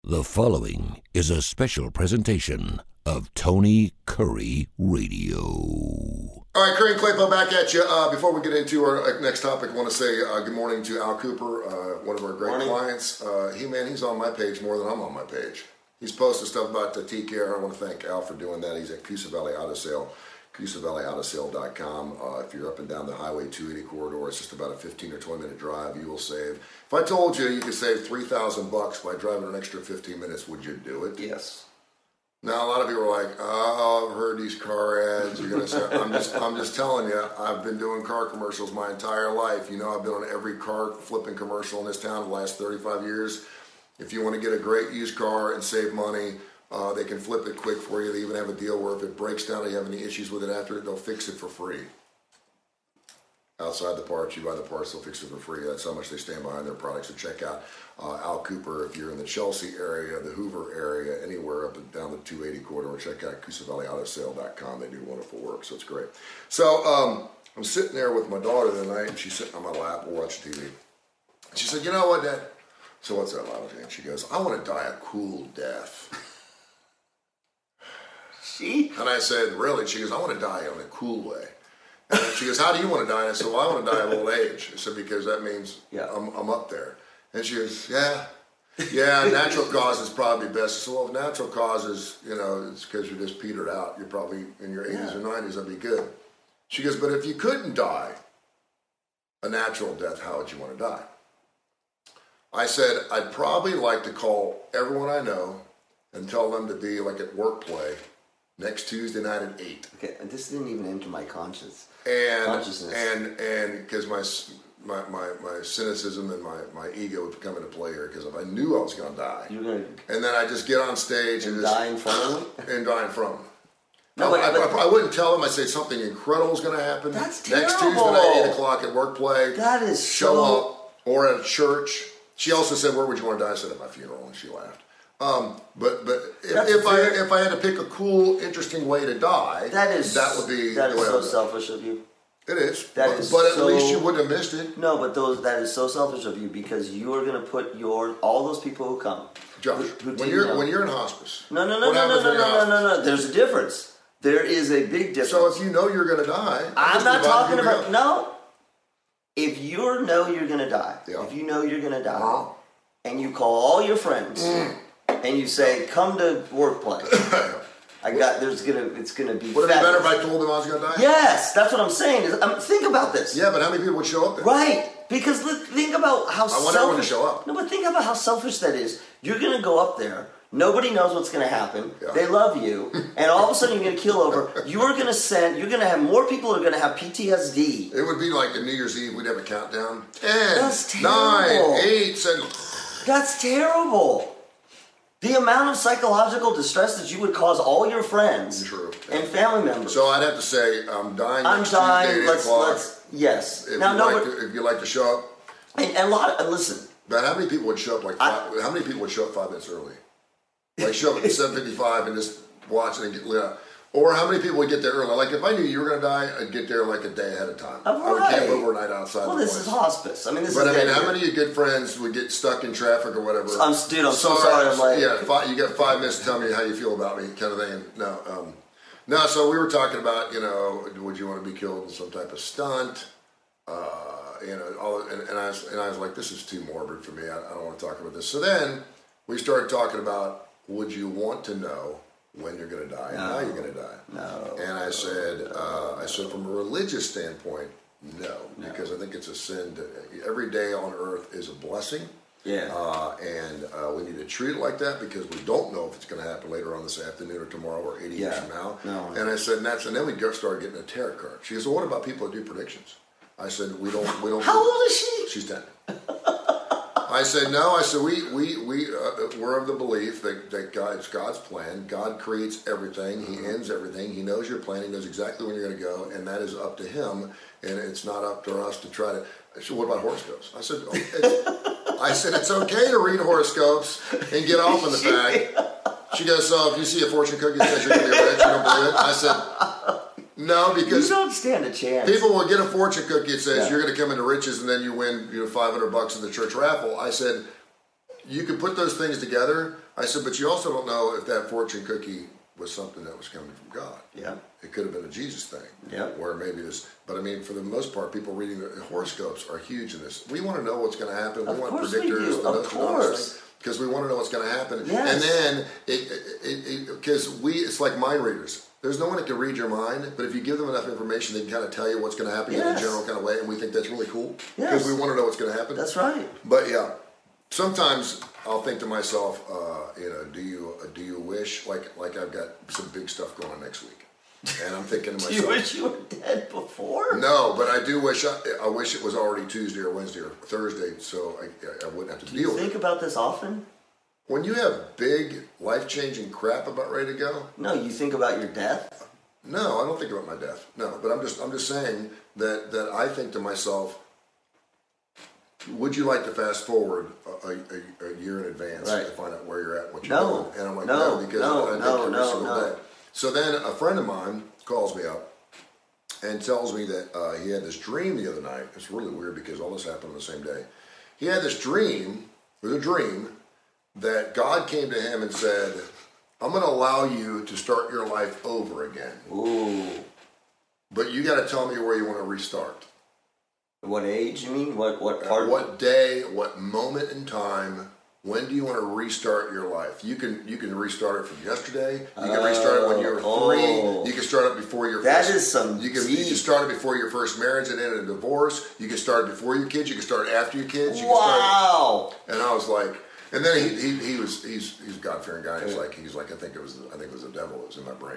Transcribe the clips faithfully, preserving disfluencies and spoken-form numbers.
The following is a special presentation of Tony Curry Radio. All right, Curry and Claypo back at you. Uh, before we get into our next topic, I want to say uh, good morning to Al Cooper, uh, one of our great morning. clients. Uh, he, man, he's on my page more than I'm on my page. He's posted stuff about the T-Care. I want to thank Al for doing that. He's at Coosa Valley Auto Sale, Coosa Valley Auto Sale dot com. Uh, if you're up and down the Highway two eighty corridor, it's just about a fifteen or twenty minute drive. You will save. If I told you you could save three thousand bucks by driving an extra fifteen minutes, would you do it? Yes. Now, a lot of people are like, oh, I've heard these car ads. You're gonna say, I'm just, I'm just telling you, I've been doing car commercials my entire life. You know, I've been on every car flipping commercial in this town the last thirty-five years. If you want to get a great used car and save money, uh, they can flip it quick for you. They even have a deal where if it breaks down or you have any issues with it after it, they'll fix it for free. Outside the parts, you buy the parts, they'll fix it for free. That's how much they stand behind their products. So check out uh, Al Cooper if you're in the Chelsea area, the Hoover area, anywhere up and down the two eighty corridor. Check out Coosa Valley Auto Sale dot com. They do wonderful work, so it's great. So um, I'm sitting there with my daughter the night, and she's sitting on my lap, we're watching T V. And she said, you know what, Dad? So what's that, Lila Jane? She goes, I want to die a cool death. She? And I said, really? She goes, I want to die in a cool way. And she goes, how do you want to die? And I said, well, I want to die of old age. I said, because that means yeah. I'm, I'm up there. And she goes, yeah, yeah, natural cause is probably best. I said, well, if natural causes, you know, it's because you're just petered out. You're probably in your eighties yeah. or nineties, that'd be good. She goes, but if you couldn't die a natural death, how would you want to die? I said, I'd probably like to call everyone I know and tell them to be like at work play next Tuesday night at eight. Okay, and this didn't even enter my conscience. And, consciousness. And and because my, my my my cynicism and my, my ego would come into play here, because if I knew I was going to die, You're gonna and then I just get on stage and, and just, die in front of them? And die in front of them. No, I, but, I, I, I wouldn't tell them. I'd say something incredible is going to happen. That's next terrible. Tuesday night at eight o'clock at work play. That is show so... up, or at a church. She also said, where would you want to die? I said, at my funeral, and she laughed. Um, but but if, if I if I had to pick a cool, interesting way to die, that is that would be that the is way so selfish of you. It is. That but, is but at so, least you wouldn't have missed it. No, but those that is so selfish of you, because you are going to put your all those people who come. Josh, who, who when you're know. when you're in hospice, no no no no no no no no no. There's a difference. There is a big difference. So if you know you're going to die, I'm not talking about no. If you know you're going to die, yeah. if you know you're going to die. Uh-huh. And you call all your friends, mm. and you say, "Come to work play." I got. There's gonna. It's gonna be. Would it be better if I told them I was gonna die? Yes, that's what I'm saying. Is, um, think about this. Yeah, but how many people would show up there? Right, because look, think about how. I want selfish, everyone to show up. No, but think about how selfish that is. You're gonna go up there. Nobody knows what's gonna happen. Yeah. They love you, and all of a sudden you're gonna kill over. You're gonna send. You're gonna have more people are gonna have P T S D. It would be like the New Year's Eve. We'd have a countdown. Ten, That's terrible. nine, eight, seven. That's terrible. The amount of psychological distress that you would cause all your friends True. and family members. So I'd have to say, I'm dying. I'm next dying. Tuesday, Let's, eight o'clock. let's, yes. If now, you no, like but, to, if you like to show up, and, and a lot. Of, listen. But how many people would show up like? Five, I, how many people would show up five minutes early? Like show up at seven fifty-five and just watch it and get lit up. Or how many people would get there early? Like if I knew you were going to die, I'd get there like a day ahead of time. Right. I would camp overnight outside. Well, the this place. is hospice. I mean, this but is. But I mean, how many of your good friends would get stuck in traffic or whatever? I'm, dude, I'm so sorry. I'm like, yeah, five, you got five minutes to tell me how you feel about me, kind of thing. No, um, no. So we were talking about, you know, would you want to be killed in some type of stunt? Uh, you know, all, and, and I was, and I was like, this is too morbid for me. I, I don't want to talk about this. So then we started talking about, would you want to know when you're going to die and no, how you're going to die? No. And I said, uh, I said, from a religious standpoint, no, no, because I think it's a sin. To, every day on earth is a blessing. Yeah. Uh, and uh, we need to treat it like that, because we don't know if it's going to happen later on this afternoon or tomorrow or eighty yeah. years from now. No, and I said, and, that's, and then we go start getting a tarot card. She goes, well, what about people that do predictions? I said, we don't, we don't. How old is she? She's ten. I said, no, I said, we, we, we, uh, we're of the belief that, that God, it's God's plan. God creates everything. He ends everything. He knows your plan. He knows exactly when you're going to go, and that is up to him, and it's not up to us to try to. I said, what about horoscopes? I said, it's, I said, it's okay to read horoscopes and get off on the fact. She goes, so if you see a fortune cookie that says you're going to be rich, you don't believe it? I said, no, because you don't stand a chance. People will get a fortune cookie that says yeah. you're going to come into riches and then you win, you know, five hundred bucks in the church raffle. I said, you could put those things together. I said, but you also don't know if that fortune cookie was something that was coming from God. Yeah. It could have been a Jesus thing. Yeah. Where maybe this, but I mean, for the most part, people reading the horoscopes are huge in this. We want to know what's going to happen. We Of want course we predictors. do. The Of Nostradamus course. thing, because we want to know what's going to happen. Yes. And then, it because we, it's like mind readers. There's no one that can read your mind, but if you give them enough information, they can kind of tell you what's going to happen in a Yes. general kind of way, and we think that's really cool. Yes. Because we want to know what's going to happen. That's right. But yeah, sometimes I'll think to myself, uh, you know, do you uh, do you wish like like I've got some big stuff going on next week, and I'm thinking to Do myself, you wish you were dead before? no, but I do wish I, I wish it was already Tuesday or Wednesday or Thursday, so I, I wouldn't have to Do you deal with think it. about this often? When you have big life changing crap about ready to go, No, you think about your death? no, I don't think about my death. No, but I'm just I'm just saying that that I think to myself, would you like to fast forward a, a, a year in advance Right. to find out where you're at and what you're No. doing? And I'm like, No, no, because no, I think no, every no, single no. day. So then a friend of mine calls me up and tells me that uh, he had this dream the other night. It's really weird because all this happened on the same day. He had this dream, it was a dream, that God came to him and said, I'm going to allow you to start your life over again. Ooh. But you got to tell me where you want to restart. What age, you mean? What what At part? what day, what moment in time, when do you want to restart your life? You can you can restart it from yesterday. You can restart it when you were Oh. three. You can start it before your That first, is some you can, deep- you can start it before your first marriage and end in a divorce. You can start it before your kids. You can start it after your kids. You can start Wow. it, and I was like, and then he, he, he was he's he's a God fearing guy. He's like he's like I think it was I think it was the devil that was in my brain.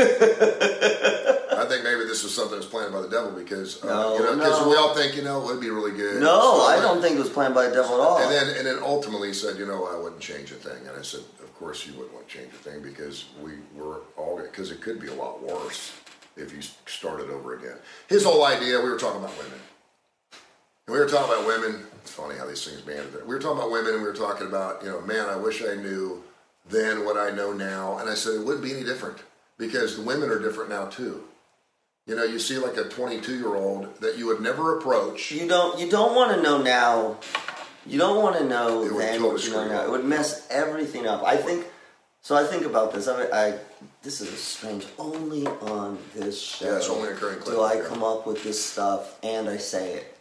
I think maybe this was something that was planned by the devil because uh, No, you know because no. we all think you know it would be really good. No, So I went- don't think it was planned by the devil at all. And then and then ultimately he said, you know, I wouldn't change a thing. And I said, of course you wouldn't want to change a thing because we were all because it could be a lot worse if you started over again. His whole idea, we were talking about women. And we were talking about women. It's funny how these things banded there. We were talking about women and we were talking about, you know, man, I wish I knew then what I know now. And I said, it wouldn't be any different because the women are different now too. You know, you see like a twenty-two-year-old that you would never approach. You don't you don't want to know now. You don't want to know It would then totally what you know screw you now. up. It would mess everything up. I think. So I think about this. I, I this is strange. Only on this show Yeah, it's only occurring clip, do I yeah. come up with this stuff and I say it.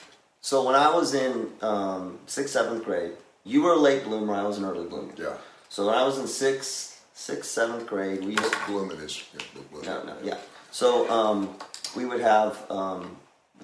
So when I was in um, sixth, seventh grade, you were a late bloomer. I was an early bloomer. Yeah. So when I was in sixth, sixth, seventh grade, we used to, Blooming is. Yeah, blooming. no, no, yeah. So um, we would have um,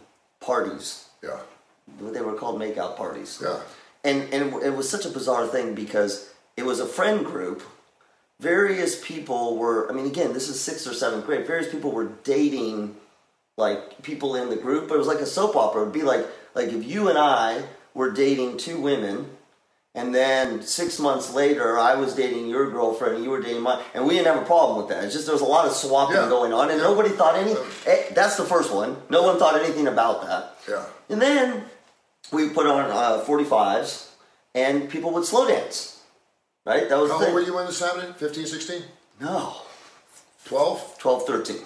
parties. Yeah. They were called makeout parties. Yeah. And and it was such a bizarre thing because it was a friend group. Various people were. I mean, again, this is sixth or seventh grade. Various people were dating, like people in the group. But it was like a soap opera. It would be like like if you and I were dating two women. And then six months later, I was dating your girlfriend, and you were dating mine, and we didn't have a problem with that. It's just there was a lot of swapping Yeah. going on, and Yeah. nobody thought any. Yeah. eh, That's the first one. No one thought anything about that. Yeah. And then we put on uh, forty-fives, and people would slow dance. Right? That was How the old thing. were you when this happened? fifteen, sixteen? No, twelve? twelve, thirteen.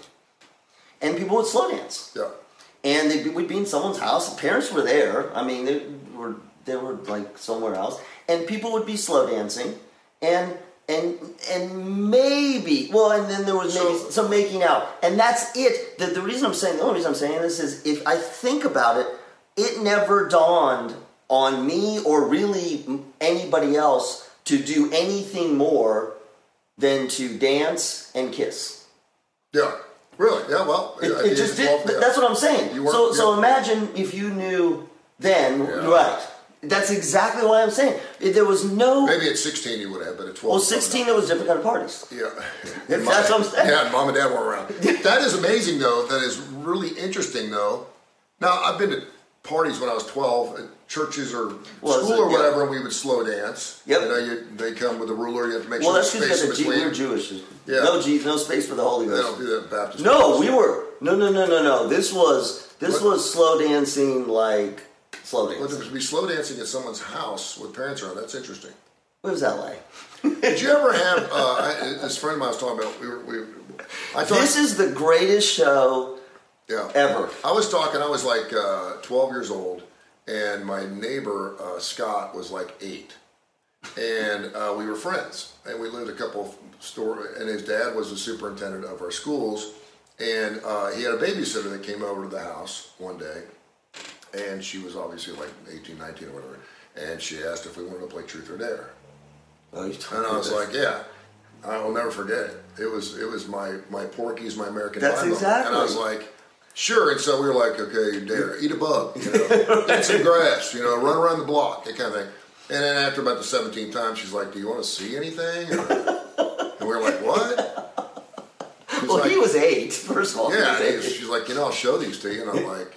And people would slow dance. Yeah. And they would be in someone's house. The parents were there. I mean, they were they were like somewhere else, and people would be slow dancing, and and and maybe well, and then there was maybe So- some making out, and that's it. The, the reason I'm saying the only reason I'm saying this is if I think about it, it never dawned on me or really anybody else to do anything more than to dance and kiss. Yeah. Really? Yeah, well. It, at it the just age of did. twelve, yeah. That's what I'm saying. You weren't- So, so yeah. imagine if you knew then, Yeah. right? That's exactly what I'm saying. If there was no. Maybe at sixteen you would have, but at twelve. Well, sixteen, there was different kind of parties. Yeah. That's what I'm saying. Yeah, and mom and dad weren't around. That is amazing, though. That is really interesting, though. Now, I've been to parties when I was twelve, at churches or Well, school so- or yeah. whatever, and we would slow dance. Yep. You know, you, they come with a ruler, you have to make Well, sure that's there's because space in G- between. we're Jewish. Yeah. No G, no space for the Holy They Ghost. don't do that in Baptist. No, churches. we were no, no, no, no, no. This was this What? was slow dancing, like slow But dancing. to be slow dancing at someone's house with parents around, that's interesting. What was L A? Did you ever have, uh, I, this friend of mine was talking about, we were, we were I thought, This is the greatest show yeah. ever. I was talking, I was like uh, twelve years old, and my neighbor, uh, Scott, was like eight. and uh, we were friends. And we lived a couple of store. And his dad was the superintendent of our schools, and uh, he had a babysitter that came over to the house one day, and she was obviously like eighteen, nineteen, or whatever. And she asked if we wanted to play Truth or Dare. Oh, you told and I me was this. like, yeah. I will never forget it. It was it was my my Porky's, my American That's Pie exactly. moment. And I was like, sure. And so we were like, okay, Dare, eat a bug, you know, eat some grass, you know, run around the block, that kind of thing. And then after about the seventeenth time, she's like, do you want to see anything? Or, and we were like, what? She's Well, like, he was eight, first of all. yeah. He was eight. She's like, you know, I'll show these to you. And I'm like,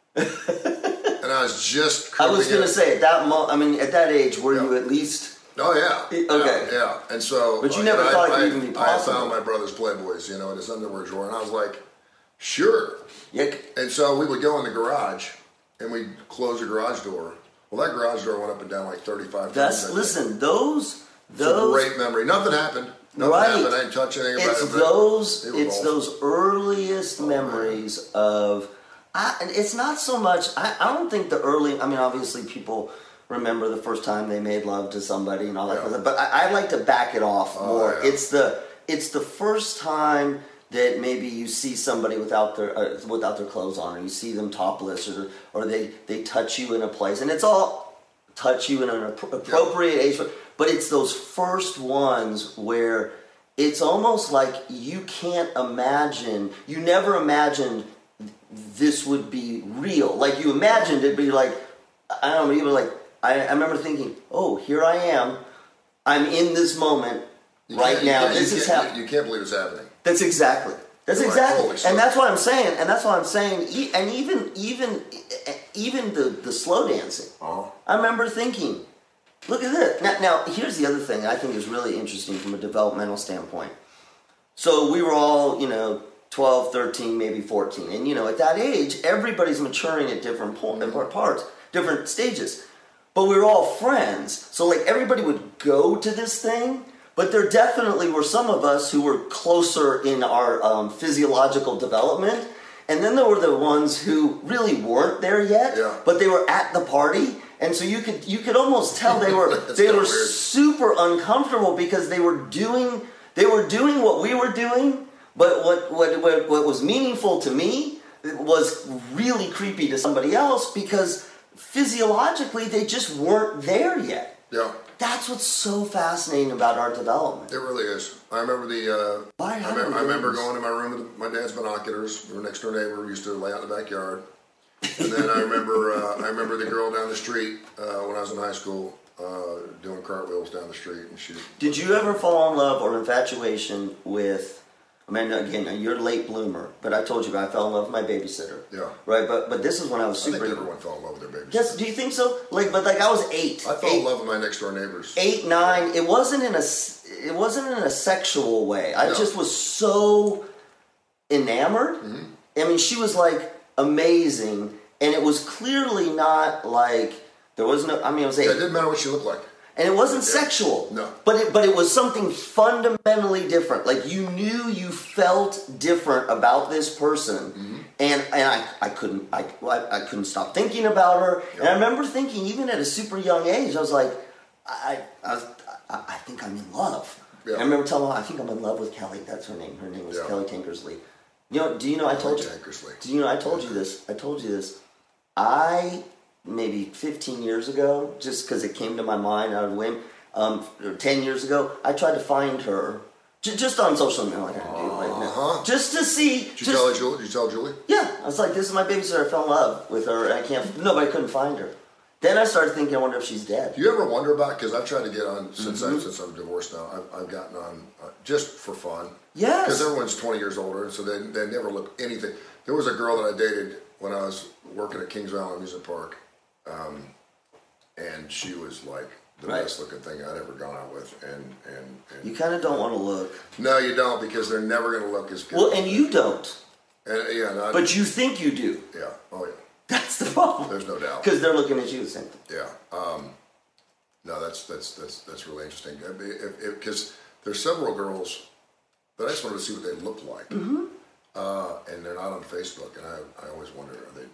and I was just. I was going to it. say, at that mo- I mean, at that age, were Yeah. you at least... Oh yeah. Okay. Yeah, yeah. And so, But you uh, never and thought I, it I, would even be I possible. found my brother's Playboys, you know, in his underwear drawer, and I was like, sure. Yeah. And so we would go in the garage, and we'd close the garage door. Well, that garage door went up and down like thirty-five That's, times. listen, those... It's a those great memory. Nothing happened. Nothing Right. happened. I didn't touch anything about It's it. but those. it was It's awful. those earliest memories of. I, and it's not so much. I, I don't think the early. I mean, obviously, people remember the first time they made love to somebody and all that. Yeah. Kind of stuff, but I, I like to back it off Oh, more. yeah. It's the. It's the first time that maybe you see somebody without their uh, without their clothes on, or you see them topless, or or they they touch you in a place, and it's all touch you in an appro- appropriate age. But it's those first ones where it's almost like you can't imagine, you never imagined this would be real. Like you imagined it, but you're like, I don't know, you were like, I, I remember thinking, oh, here I am. I'm in this moment You right can't- you now. can't- This you is can't- happening. You can't believe it's happening. That's exactly. That's You're like, exactly, holy shit. and that's what I'm saying, and that's what I'm saying. E- And even, even, even the the slow dancing. Uh-huh. I remember thinking, look at this. Now, now, here's the other thing I think is really interesting from a developmental standpoint. So we were all, you know, twelve, thirteen, maybe fourteen, and you know, at that age, everybody's maturing at different po- different parts, different stages. But we were all friends, so like everybody would go to this thing. But there definitely were some of us who were closer in our um, physiological development. And then there were the ones who really weren't there yet, Yeah. but they were at the party. And so you could you could almost tell they were That's they kinda were weird. super uncomfortable because they were doing they were doing what we were doing, but what what what, what was meaningful to me was really creepy to somebody else because physiologically they just weren't there yet. Yeah. That's what's so fascinating about our development. It really is. I remember the. Uh, Why I, have remember, we I remember those? going to my room with my dad's binoculars. Our next door neighbor we used to lay out in the backyard. And then I remember. Uh, I remember the girl down the street uh, when I was in high school uh, doing cartwheels down the street, and she. Did you ever fall in love or infatuation with? I mean, again, you're a late bloomer, but I told you I fell in love with my babysitter. Yeah. Right, but but this is when I was I super. think everyone fell in love with their babies. Yes, do you think so? Like, but like I was eight. I fell eight, in love with my next door neighbors. eight, nine. It wasn't in a. s- It wasn't in a sexual way. I No. just was so enamored. Mm-hmm. I mean, she was like amazing, and it was clearly not like there was no. I mean, it was eight. Yeah, it didn't matter what she looked like. And it wasn't Yeah. sexual. No. But it, but it was something fundamentally different. Like you knew you felt different about this person. Mm-hmm. And and I, I couldn't I, I I couldn't stop thinking about her. And I Yeah. remember thinking even at a super young age, I was like, I I, was, I, I think I'm in love. Yeah. I remember telling her, I think I'm in love with Kelly. That's her name. Her name was Yeah. Kelly Tankersley. You know, do you know I told you Tankersley. do you know I told you this? I told you this. I maybe fifteen years ago, just because it came to my mind out of whim, um, or ten years ago, I tried to find her j- just on social media, like I do right now, Uh-huh. just to see. Did you just- tell her, Julie? Did you tell Julie? yeah, I was like, this is my babysitter. I fell in love with her, and I can't. Nobody couldn't find her. Then I started thinking, I wonder if she's dead. Do you ever wonder about? Because I've tried to get on since Mm-hmm. I since I'm divorced now. I've, I've gotten on uh, just for fun. Yes. Because everyone's twenty years older, so they they never look anything. There was a girl that I dated when I was working at Kings Island Amusement Park, um, and she was like the Right. best looking thing I'd ever gone out with. And and, and You kind of don't want to look. no, you don't, because they're never going to look as good. Well, and you don't, And, yeah, no, I- but you think you do. yeah, oh yeah, That's the problem. there's no doubt. Because they're looking at you the same thing. Yeah. Um, no, that's that's that's that's really interesting. Because there's several girls that I just wanted to see what they look like, Mm-hmm. uh, and they're not on Facebook, and I I always wonder, are they dead?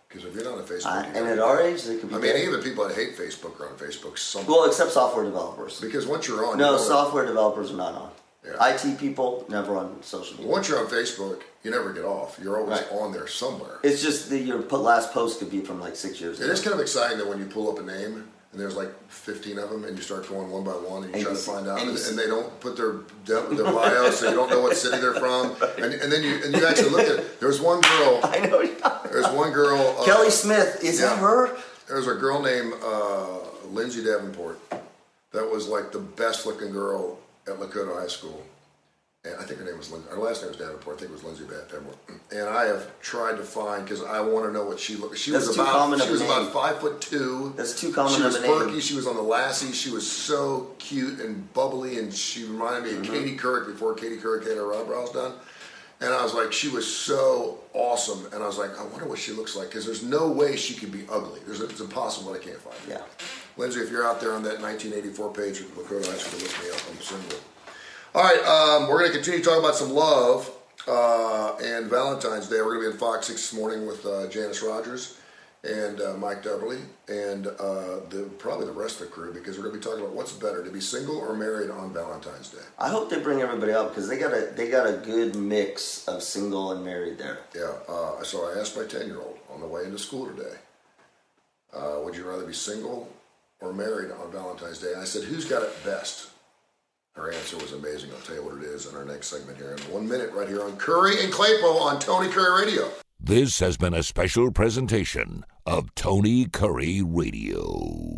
Because if you're not on Facebook, Uh, you and don't. at our age, they could be I mean, dead. even people that hate Facebook are on Facebook. Some, Well, except software developers. because once you're on, No, you know that- software developers are not on. Yeah. I T people, never on social media. once you're on Facebook, you never get off. You're always Right. on there somewhere. It's just that your po- last post could be from like six years It ago. is kind of exciting that when you pull up a name and there's like fifteen of them, and you start going one by one, and you And try you to see- find out, and and, you and see- they don't put their their bio, so you don't know what city they're from, and, and then you and you actually look at. There was one girl. I know. There's one girl. Uh, Kelly Smith, is yeah. that her? There was a girl named uh, Lindsay Davenport that was like the best looking girl at Lakota High School. And I think her name was Lindsay. Her last name was Davenport. I think it was Lindsay Davenport. And I have tried to find because I want to know what she looked. She That's was too about. common She of a was about name. five foot two. That's too common She of was a name. perky. She was on the Lassie. She was so cute and bubbly, and she reminded me of Mm-hmm. Katie Couric before Katie Couric had her eyebrows done. And I was like, she was so awesome. And I was like, I wonder what she looks like because there's no way she could be ugly. There's, it's impossible. I can't find it. Yeah. Lindsay, if you're out there on that nineteen eighty-four page of Lakota High School, look me up. I'm single. All right, um, we're going to continue talking about some love uh, and Valentine's Day. We're going to be in Fox six this morning with uh, Janice Rogers and uh, Mike Dubberly and uh, the probably the rest of the crew because we're going to be talking about what's better, to be single or married on Valentine's Day. I hope they bring everybody up because they got a they got a good mix of single and married there. Yeah, uh, so I asked my ten-year-old on the way into school today, uh, would you rather be single or married on Valentine's Day? And I said, who's got it best? Her answer was amazing. I'll tell you what it is in our next segment here in one minute right here on Curry and Claypo on Tony Curry Radio. This has been a special presentation of Tony Curry Radio.